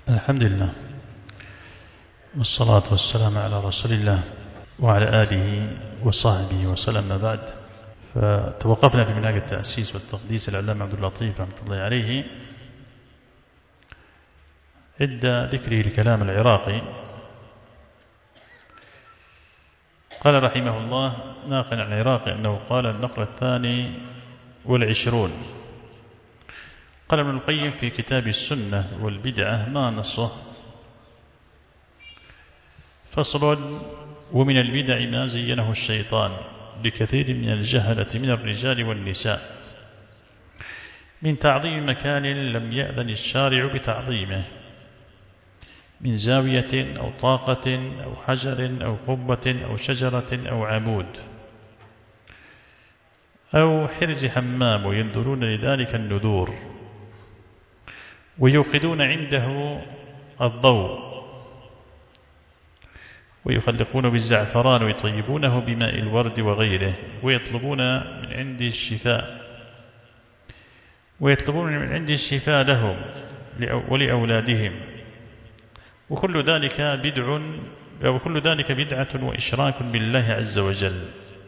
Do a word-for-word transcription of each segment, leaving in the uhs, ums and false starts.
الحمد لله والصلاة والسلام على رسول الله وعلى آله وصحبه وسلم. بعد، فتوقفنا في منهاج التأسيس والتقديس العلامة عبد اللطيف رحمة الله عليه عند ذكره الكلام العراقي. قال رحمه الله ناقلا عن العراقي أنه قال النقل الثاني والعشرون، قال ابن القيم في كتاب السنة والبدعة ما نصه: فصل: ومن البدع ما زينه الشيطان لكثير من الجهلة من الرجال والنساء من تعظيم مكان لم يأذن الشارع بتعظيمه، من زاوية أو طاقة أو حجر أو قبة أو شجرة أو عمود أو حرز حمام، وينذرون لذلك النذور، ويوقدون عنده الضوء، ويخلقون بالزعفران ويطيبونه بماء الورد وغيره، ويطلبون من عند الشفاء ويطلبون من عند الشفاء لهم ولأولادهم، وكل ذلك بدع وكل ذلك بدعة وإشراك بالله عز وجل.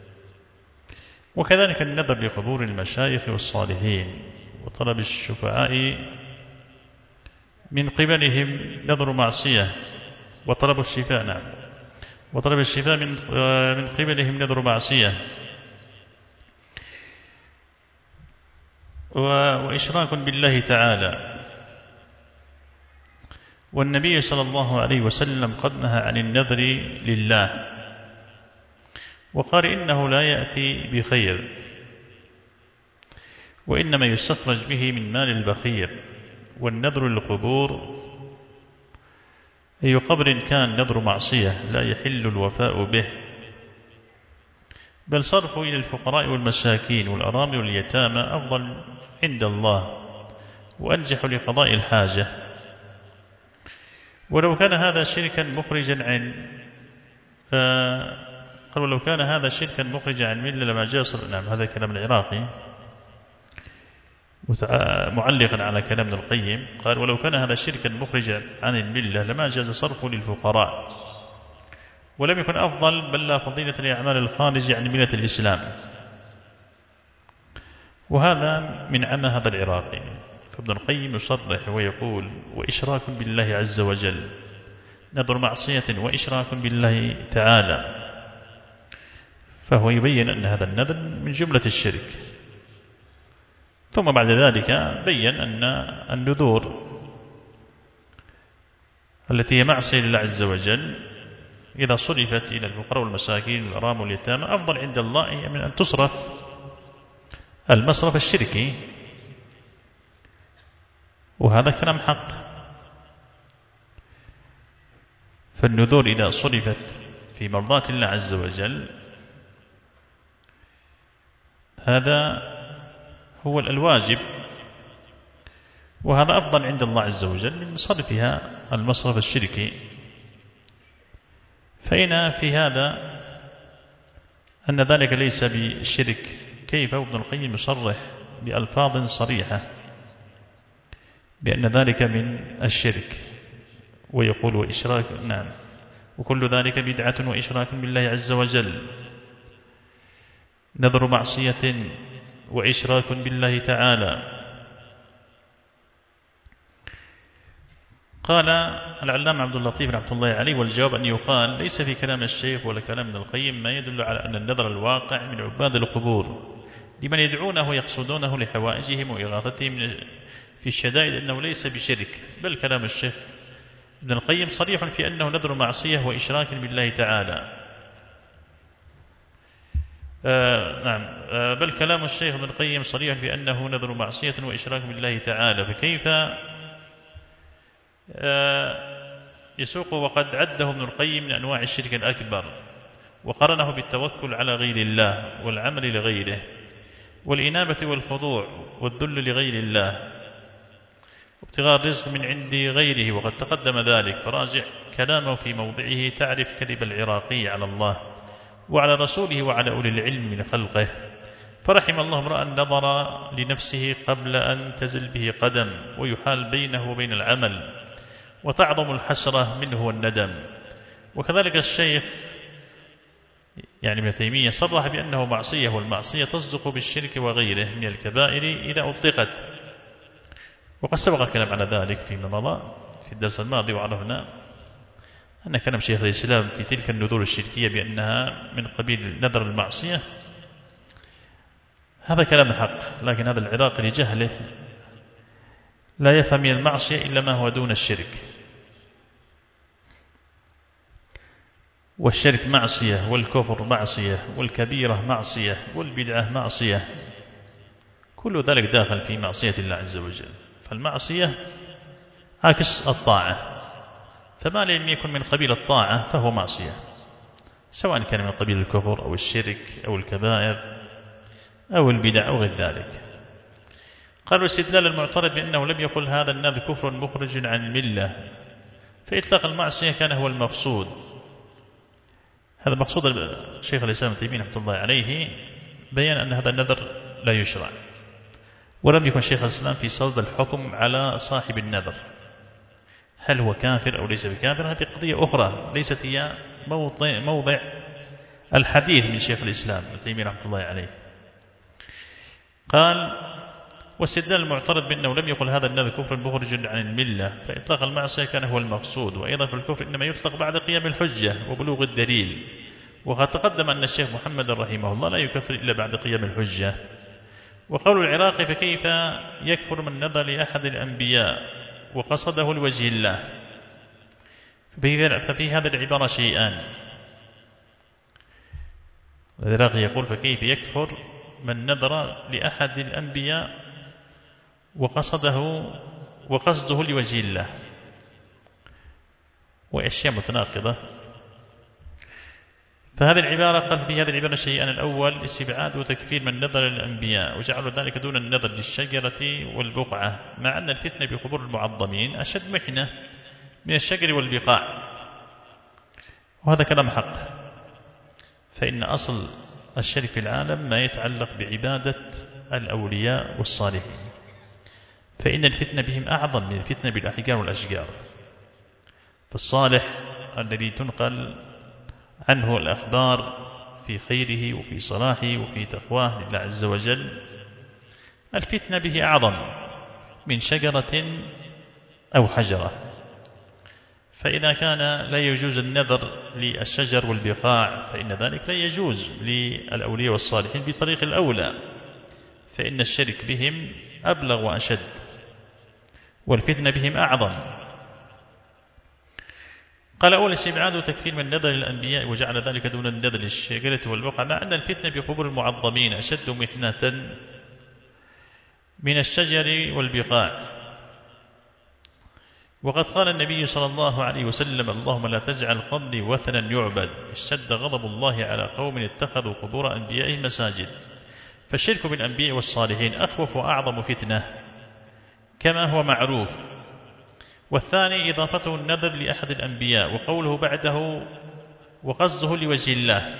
وكذلك النذر لقبور المشايخ والصالحين، وطلب الشفعاء من قبلهم نذر معصية، وطلب الشفاء نعم وطلب الشفاء من من قبلهم نذر معصية، وإشراك بالله تعالى. والنبي صلى الله عليه وسلم قد نهى عن النذر لله، وقال إنه لا يأتي بخير، وإنما يستخرج به من مال البخير. والنذر للقبور أي قبر كان نذر معصية لا يحل الوفاء به، بل صرفه إلى الفقراء والمساكين والأرامل واليتامى أفضل عند الله وأنجح لقضاء الحاجة. ولو كان هذا شركا مخرجا عن آه قالوا لو كان هذا شركا مخرجا عن ملة لما جاز. نعم، هذا كلام العراقي معلقا على كلام ابن القيم، قال: ولو كان هذا شركا مخرجا عن الملة لما جاز صرفه للفقراء، ولم يكن أفضل بل لا فضيلة لأعمال الخارج عن ملة الإسلام. وهذا من عمى هذا العراقي. فابن القيم يصرح ويقول: وإشراك بالله عز وجل، نذر معصية وإشراك بالله تعالى. فهو يبين أن هذا النذر من جملة الشرك. ثم بعد ذلك بين أن النذور التي هي معصية لله عز وجل إذا صرفت إلى الفقراء والمساكين والأرامل واليتامى أفضل عند الله من أن تصرف المصرف الشركي. وهذا كلام حق. فالنذور إذا صرفت في مرضاة الله عز وجل هذا هو الواجب، وهذا أفضل عند الله عز وجل من صرفها المصرف الشركي. فإن في هذا أن ذلك ليس بشرك. كيف؟ ابن القيم يصرح بألفاظ صريحة بأن ذلك من الشرك، ويقول: وإشراك نعم وكل ذلك بدعة وإشراك بالله عز وجل، نذر معصية وإشراك بالله تعالى. قال العلامة عبد اللطيف رحمة الله عليه: والجواب أن يقال ليس في كلام الشيخ ولا كلام ابن القيم ما يدل على أن النذر الواقع من عباد القبور لمن يدعونه ويقصدونه لحوائجهم وإغاثتهم في الشدائد أنه ليس بشرك، بل كلام الشيخ ابن القيم صريح في أنه نذر معصية وإشراك بالله تعالى. آه نعم آه بل كلام الشيخ ابن القيم صريح في أنه نذر معصية وإشراك بالله تعالى. فكيف آه يسوق وقد عده ابن القيم من أنواع الشرك الأكبر، وقرنه بالتوكل على غير الله والعمل لغيره والإنابة والخضوع والذل لغير الله وابتغاء الرزق من عند غيره، وقد تقدم ذلك. فراجع كلامه في موضعه تعرف كذب العراقي على الله وعلى رسوله وعلى أولي العلم من خلقه. فرحم الله امرأ نظر لنفسه قبل أن تزل به قدم ويحال بينه وبين العمل، وتعظم الحسرة منه والندم. وكذلك الشيخ يعني ابن تيمية صرح بأنه معصية، والمعصية تصدق بالشرك وغيره من الكبائر إذا أطلقت، وقد سبق الكلام على ذلك فيما مضى في الدرس الماضي، وعرفنا أن كلام شيخ الإسلام في تلك النذور الشركية بأنها من قبيل نذر المعصية هذا كلام حق، لكن هذا العراقي لجهله لا يفهم من المعصية إلا ما هو دون الشرك، والشرك معصية، والكفر معصية، والكبيرة معصية، والبدعة معصية، كل ذلك داخل في معصية الله عز وجل. فالمعصية عكس الطاعة، فما لم يكن من قبيل الطاعة فهو معصية، سواء كان من قبيل الكفر أو الشرك أو الكبائر أو البدع أو غير ذلك. قالوا استدلال المعترض بأنه لم يقل هذا النذر كفر مخرج عن الملة، فإطلاق المعصية كان هو المقصود. هذا مقصود شيخ الإسلام ابن تيمية رحمة الله عليه، بيان أن هذا النذر لا يشرع، ولم يكن شيخ الإسلام في صدد الحكم على صاحب النذر هل هو كافر أو ليس بكافر، هذه قضية أخرى ليست هي موضع, موضع الحديث من شيخ الإسلام ابن تيمية رحمة الله عليه. قال واستدلال المعترض بأنه لم يقل هذا النذر كفر مخرج عن الملة، فإطلاق المعصية كان هو المقصود، وأيضا في الكفر إنما يطلق بعد قيام الحجة وبلوغ الدليل، وقد تقدم أن الشيخ محمد رحمه الله لا يكفر إلا بعد قيام الحجة. وقول العراقي فكيف يكفر من نذر لأحد الأنبياء وقصده لوجه الله، ففي هذا العبارة شيئان. العراقي يقول فكيف يكفر من نذر لأحد الأنبياء وقصده وقصده لوجه الله، وأشياء متناقضة. فهذه العبارة قال في هذه العبارة شيئان: الأول استبعاد وتكفير من نذر للأنبياء وجعلوا ذلك دون النذر للشجرة والبقعة، مع أن الفتنة بقبور المعظمين أشد محنة من الشجر والبقاع، وهذا كلام حق. فإن أصل الشرك في العالم ما يتعلق بعبادة الأولياء والصالحين، فإن الفتنة بهم أعظم من الفتنة بالأحجار والأشجار. فالصالح الذي تنقل عنه الأخبار في خيره وفي صلاحه وفي تقواه لله عز وجل، الفتنة به أعظم من شجرة أو حجرة. فإذا كان لا يجوز النذر للشجر والبقاع فإن ذلك لا يجوز للأولياء والصالحين بطريق الأولى، فإن الشرك بهم أبلغ وأشد، والفتنة بهم أعظم. قال أول استبعاد وتكفير من نذر الأنبياء وجعل ذلك دون النذر للشجرة والبقعة، مع أن الفتنة بقبور المعظمين أشد محنة من الشجر والبقاع. وقد قال النبي صلى الله عليه وسلم: اللهم لا تجعل قبري وثنا يعبد، اشتد غضب الله على قوم اتخذوا قبور أنبيائهم مساجد. فالشرك بالأنبياء والصالحين أخوف وأعظم فتنة كما هو معروف. والثاني إضافته النذر لأحد الأنبياء وقوله بعده وقصده لوجه الله،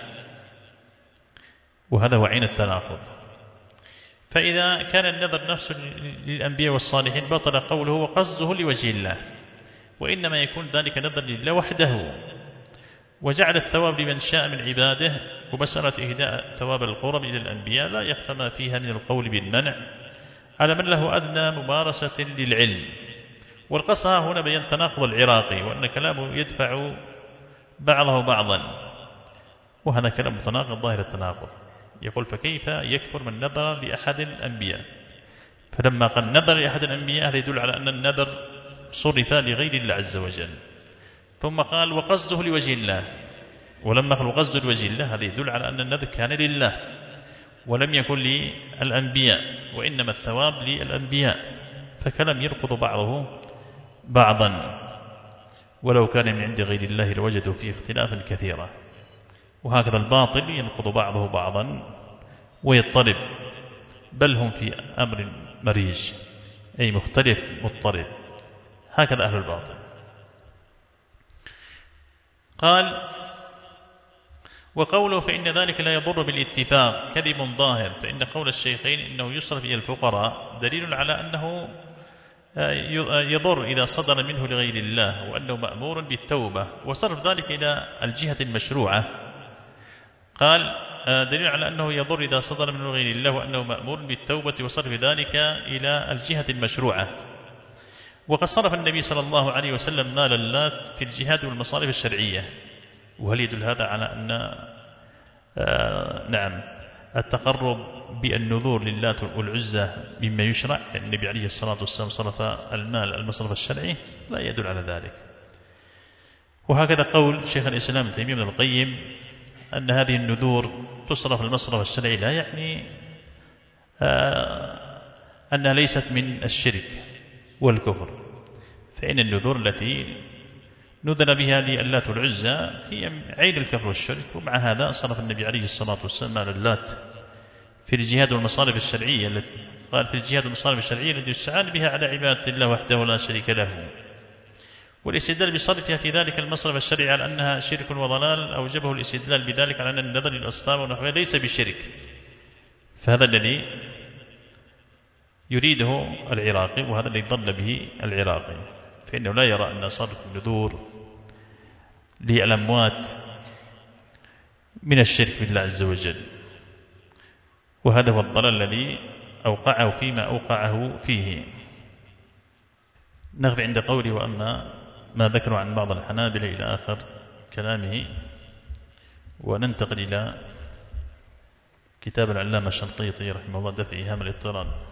وهذا هو عين التناقض. فإذا كان النذر نفسه للأنبياء والصالحين بطل قوله وقصده لوجه الله، وإنما يكون ذلك نذر لله وحده، وجعل الثواب لمن شاء من عباده. ومسألة إهداء ثواب القرب إلى الأنبياء لا يخفى ما فيها من القول بالمنع على من له أدنى ممارسة للعلم. والقصة هنا بين تناقض العراقي، وأن كلامه يدفع بعضه بعضا، وهذا كلام متناقض ظاهر التناقض. يقول فكيف يكفر من نذر لأحد الأنبياء، فلما قال نذر لأحد الأنبياء هذا يدل على أن النذر صرف لغير الله عز وجل. ثم قال وقصده لوجه الله، ولما قال وقصده لوجه الله هذا يدل على أن النذر كان لله ولم يكن للأنبياء، وإنما الثواب للأنبياء. فكلام يركض بعضه بعضا، ولو كان من عند غير الله لوجدوا فيه اختلافا كثيرا. وهكذا الباطل ينقض بعضه بعضا ويضطرب، بل هم في أمر مريج أي مختلف مضطرب، هكذا أهل الباطل. قال وقوله فإن ذلك لا يضر بالاتفاق كذب ظاهر، فإن قول الشيخين إنه يصرف إلى الفقراء دليل على أنه يضر إذا صدر منه لغير الله وأنه مأمور بالتوبة، وصرف ذلك إلى الجهة المشروعة. قال دليل على أنه يضر إذا صدر منه لغير الله وأنه مأمور بالتوبة وصرف ذلك إلى الجهة المشروعة. وقد صرف النبي صلى الله عليه وسلم مال اللات في الجهاد والمصارف الشرعية. وهل يدل هذا على أن آه نعم التقرب بالنذور للات والعزى مما يشرع؟ النبي عليه الصلاة والسلام صرف المال المصرف الشرعي؟ لا يدل على ذلك. وهكذا قول شيخ الإسلام ابن تيمية بن القيم أن هذه النذور تصرف المصرف الشرعي لا يعني آه أنها ليست من الشرك والكفر، فإن النذور التي نذر بها للات والعزى هي عين الكفر والشرك. ومع هذا صرف النبي عليه الصلاة والسلام مال اللات في الجهاد والمصارف الشرعية التي قال في الجهاد والمصارف الشرعية التي يستعان بها على عبادة الله وحده لا شريك له. والاستدلال بصرفها في ذلك المصرف الشرعي على أنها شرك وضلال أوجبه الاستدلال بذلك على أن النذر للأصنام ونحوها ليس بشرك، فهذا الذي يريده العراقي وهذا الذي ضل به العراقي، فإنه لا يرى أن صرف النذور للأموات من الشرك بالله عز وجل، وهذا هو الضلال الذي أوقعه فيما أوقعه فيه. نغب عند قوله وأما ما ذكروا عن بعض الحنابلة إلى آخر كلامه، وننتقل إلى كتاب العلامة الشنقيطي رحمه الله دفع إيهام الاضطراب.